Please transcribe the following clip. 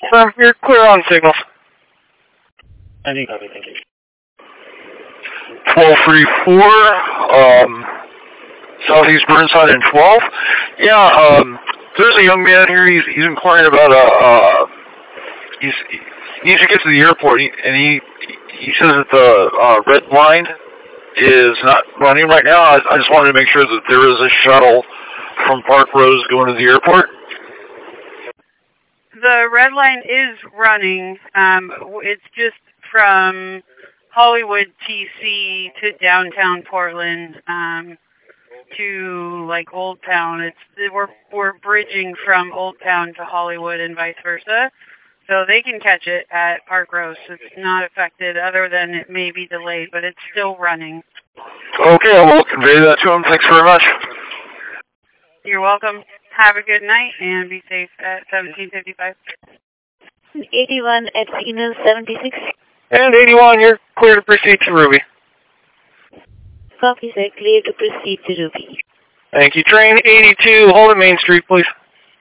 Sir, you're clear on signals. I think copy, thank you. 1234, Southeast Burnside and 12. Yeah, there's a young man here. He's inquiring about he needs to get to the airport, and he says that the red line is not running right now. I just wanted to make sure that there is a shuttle from Park Rose going to the airport. The red line is running. It's just from Hollywood, TC to downtown Portland, to like Old Town. We're bridging from Old Town to Hollywood and vice versa, so they can catch it at Park Rose. It's not affected, other than it may be delayed, but it's still running. Okay, I will convey that to him. Thanks very much. You're welcome. Have a good night and be safe at 1755. 81 at signal 76. And 81, you're clear to proceed to Ruby. Copy, sir. Clear to proceed to Ruby. Thank you. Train 82, hold at Main Street, please.